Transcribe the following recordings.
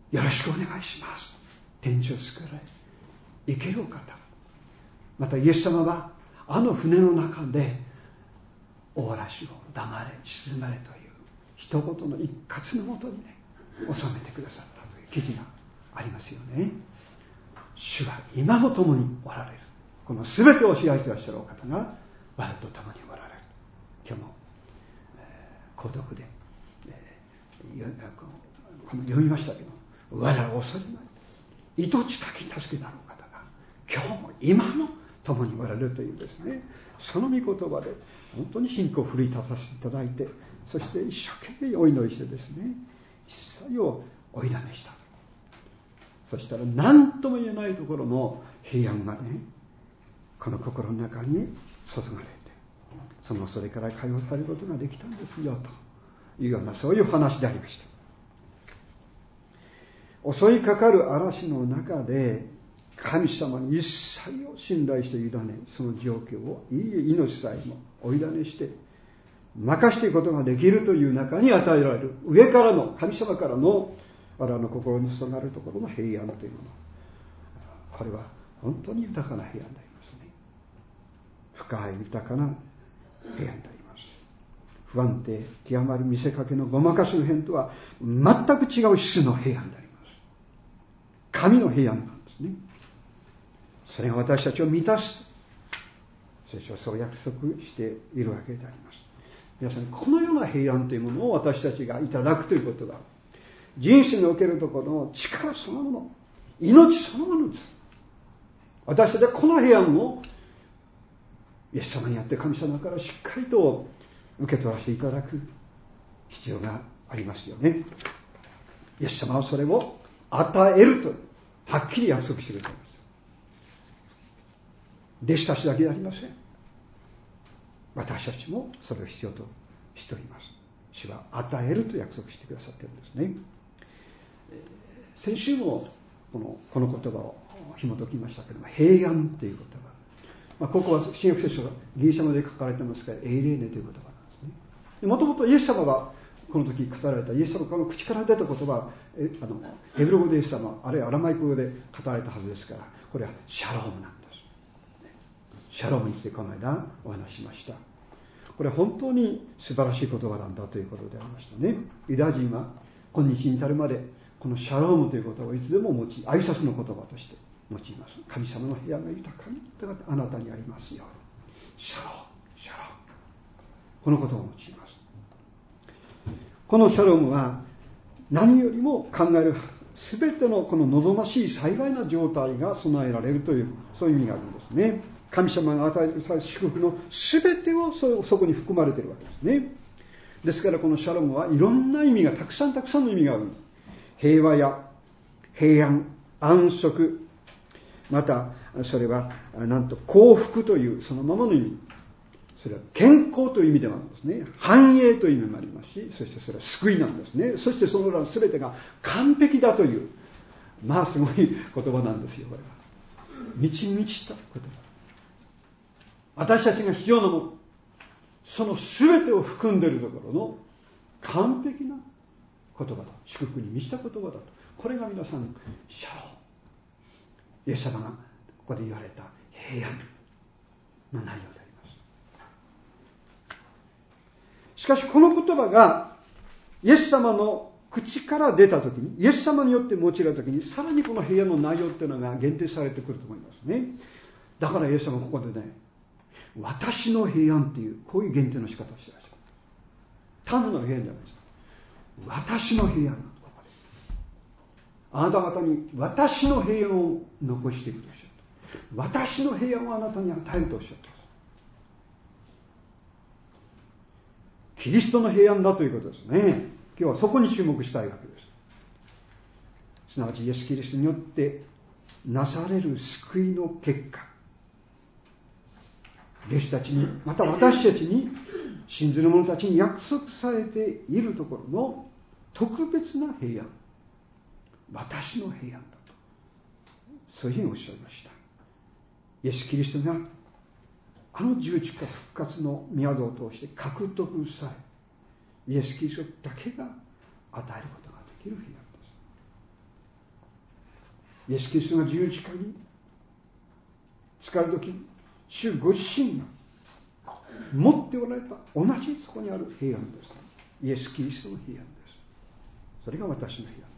よろしくお願いします。天地を救われ生けるお方。またイエス様はあの船の中で大嵐を黙れ沈まれという一言の一括のもとにね収めてくださったという記事がありますよね。主は今も共におられる。この全てを支配していらっしゃるお方が我と共におられる。今日も、購読で、読みましたけど、我らを恐れない命かき助けなるお方が今日も今も共におられるというですね、その御言葉で本当に信仰を奮い立たせていただいて、そして一生懸命お祈りしてですね、一切を追いだめした。そしたら何とも言えないところの平安がね、この心の中に注がれて、その恐れから解放されることができたんですよというような、そういう話でありました。襲いかかる嵐の中で神様に一切を信頼して委ね、その状況をいい命さえも追いだねして任していくことができるという中に与えられる上からの神様からの我々の心に注がれるところの平安というもの、これは本当に豊かな平安でありますね。深い豊かな平安であります。不安定極まり見せかけのごまかしの変とは全く違う種の平安であります。神の平安なんですね。それが私たちを満たす。聖書はそう約束しているわけであります。皆さん、このような平安というものを私たちがいただくということは、人生におけるところの力そのもの、命そのものです。私たちはこの平安をイエス様にあって神様からしっかりと受け取らせていただく必要がありますよね。イエス様はそれを与えるとはっきり約束してくれています。弟子たちだけではありません。私たちもそれを必要としております。主は与えると約束してくださっているんですね。先週もこの言葉を紐解きましたけれども、平安という言葉、ここは新約聖書がギリシャ語で書かれてますからエイレーネという言葉なんですね。もともとイエス様がこの時語られたイエス様の口から出た言葉はヘブル語でイエス様、あるいはアラマイク語で語られたはずですから、これはシャロームなんです。シャロームについてこの間お話ししました。これは本当に素晴らしい言葉なんだということでありましたね。ユダヤ人は今日に至るまでこのシャロームという言葉をいつでも挨拶の言葉として用います。神様の平安が豊かにあなたにありますように。シャローム、シャローム、この言葉を用います。このシャロームは何よりも考える全てのこの望ましい幸いな状態が備えられるという、そういう意味があるんですね。神様が与えてくださる祝福の全てをそこに含まれているわけですね。ですからこのシャロームはいろんな意味がたくさんの意味がある。平和や平安、安息、またそれはなんと幸福というそのままの意味、それは健康という意味でもあるんですね。繁栄という意味もありますし、そしてそれは救いなんですね。そしてその裏全てが完璧だという、すごい言葉なんですよ。これは満ち満ちた言葉。私たちが必要なもの、その全てを含んでいるところの完璧な言葉だ。祝福に満ちた言葉だと。これが皆さんシャロー、イエス様がここで言われた平安の内容であります。しかしこの言葉がイエス様の口から出たときに、イエス様によって用いられたときに、さらにこの平安の内容っていうのが限定されてくると思いますね。だからイエス様はここでね、私の平安っていうこういう限定の仕方をしていらっしゃる。単なる平安じゃないです。私の平安、あなた方に私の平安を残していくとおっしゃった。私の平安をあなたに与えるとおっしゃった。キリストの平安だということですね。今日はそこに注目したいわけです。すなわちイエス・キリストによってなされる救いの結果、弟子たちに、また私たちに、信ずる者たちに約束されているところの特別な平安、私の平安だと、そういうふうにおっしゃいました。イエス・キリストがあの十字架復活の宮座を通して獲得さえ、イエス・キリストだけが与えることができる平安です。 イエス・キリストが十字架に使うとき、主ご自身が持っておられた同じそこにある平安です。イエス・キリストの平安です。それが私の平安です。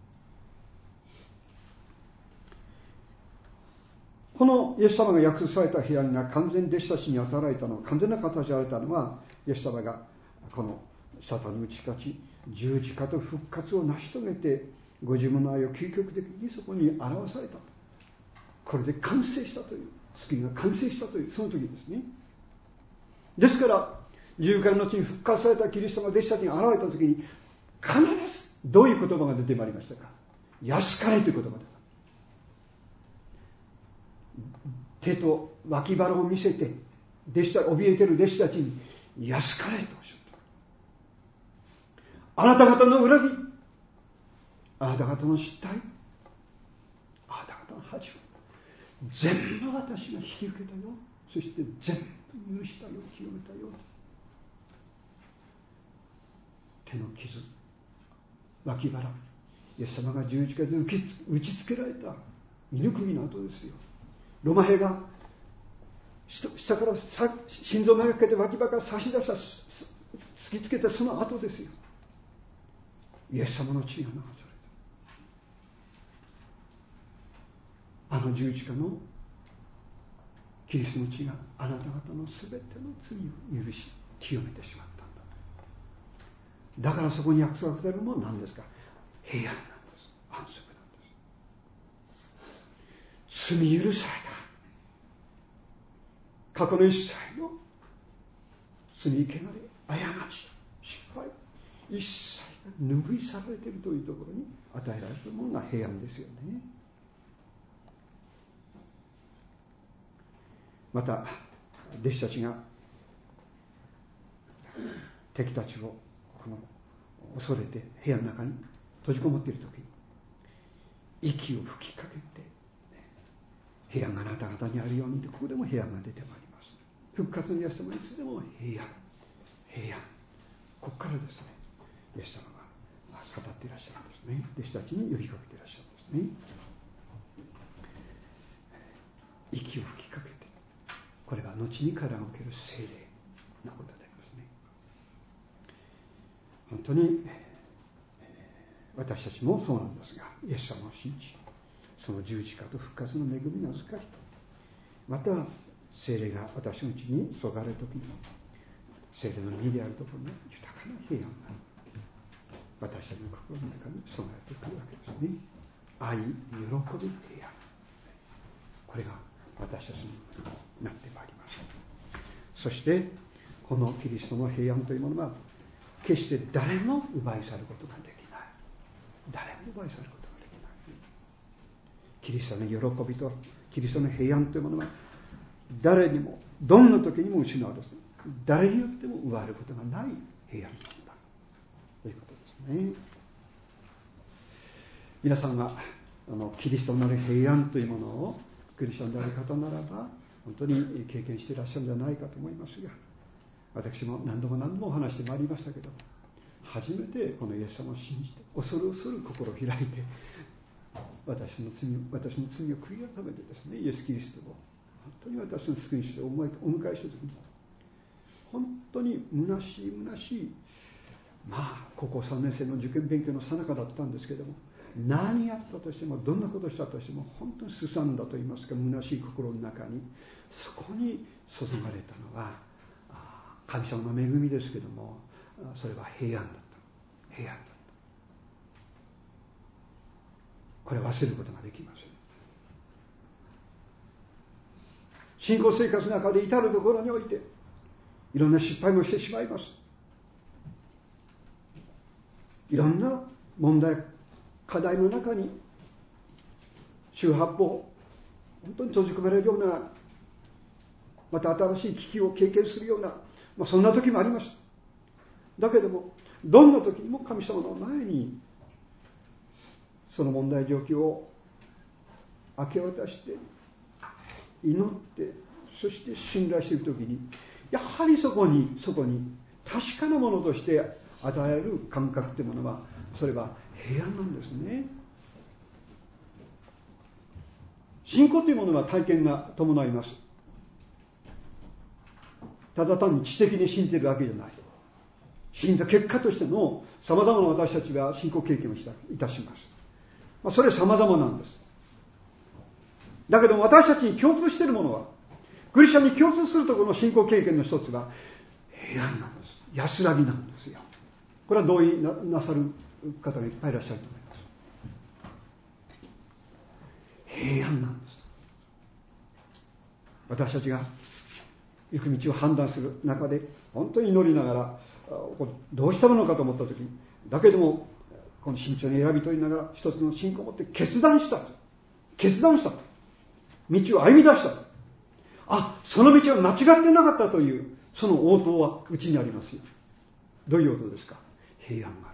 このイエス様が約束された平安が完全弟子たちに与えられたのは、完全な形で与えたのは、イエス様がこのサタンに打ち勝ち、十字架と復活を成し遂げて、ご自分の愛を究極的にそこに表された。これで完成したという、救いが完成したという、その時ですね。ですから、十字架の後に復活されたキリストが弟子たちに現れた時に、必ずどういう言葉が出てまいりましたか。安かれという言葉です。手と脇腹を見せて、怯えている弟子たちに、安かれとおっしゃった。あなた方の裏切り、あなた方の失態、あなた方の恥を、全部私が引き受けたよ。そして全部許したよ、清めたよ。手の傷、脇腹、イエス様が十字架で打ちつけられた犬首の跡ですよ。ロマ兵が下から心臓をめがけて脇腹から差し出した突きつけたその跡ですよ。イエス様の血が流された。あの十字架のキリストの血があなた方のすべての罪を許し清めてしまったんだ。だからそこに約束されるものは何ですか。平安なんです。安息なんです。罪許された。過去の一切の罪、汚れ、過ち、失敗、一切が拭い去られているというところに与えられているものが平安ですよね。また弟子たちが敵たちを恐れて部屋の中に閉じこもっているときに息を吹きかけて、部屋があなた方にあるように、ここでも部屋が出てまいります。復活のイエス様、いつでも平安、平安。ここからですね、イエス様が語っていらっしゃるんですね。弟子たちに呼びかけていらっしゃるんですね。息を吹きかけて、これが後にから受ける聖霊なことでありますね。本当に私たちもそうなんですが、イエス様を信じ、その十字架と復活の恵みの預かり、また聖霊が私のうちに注がれるときに、聖霊の実であるところに豊かな平安が私たちの心の中に備えてくるわけですね。愛、喜び、平安、これが私たちになってまいります。そしてこのキリストの平安というものは決して誰も奪い去ることができない。誰も奪い去ることができない。キリストの喜びとキリストの平安というものは誰にもどんな時にも失われず、誰によっても奪われることがない平安なんだということですね。皆さんがキリストの平安というものをクリスチャンである方ならば本当に経験していらっしゃるんじゃないかと思いますが、私も何度もお話してまいりましたけど、初めてこのイエス様を信じて恐る恐る心を開いて私の罪を悔い改めてですね、イエス・キリストを本当に私の救い主とお迎えしたときに、本当に虚しい、高校3年生の受験勉強の最中だったんですけども、何やったとしてもどんなことしたとしても本当にすさんだと言いますか、虚しい心の中に、そこに注がれたのは神様の恵みですけども、それは平安だった。平安だった。これは忘れることができません。信仰生活の中で至るところにおいていろんな失敗もしてしまいます。いろんな問題、課題の中に周八方、本当に閉じ込められるような、また新しい危機を経験するような、そんな時もあります。だけどもどんな時にも神様の前にその問題状況を明け渡して祈って、そして信頼している時に、やはりそこに確かなものとして与える感覚というものは、それは平安なんですね。 信仰というものは体験が伴います。ただ単に知的に信じているわけじゃない。信じた結果としての様々な私たちが信仰経験をいたします。それは様々なんです。だけど私たちに共通しているものは、クリスチャンに共通するところの信仰経験の一つは平安なんです。安らぎなんですよ。これは同意 なさる方がいっぱいいらっしゃると思います。平安なんです。私たちが行く道を判断する中で本当に祈りながらどうしたものかと思った時に、だけどもこの慎重に選び取りながら一つの信仰を持って決断したと。道を歩み出したと。その道は間違ってなかったというその応答はうちにありますよ。どういう応答ですか？平安が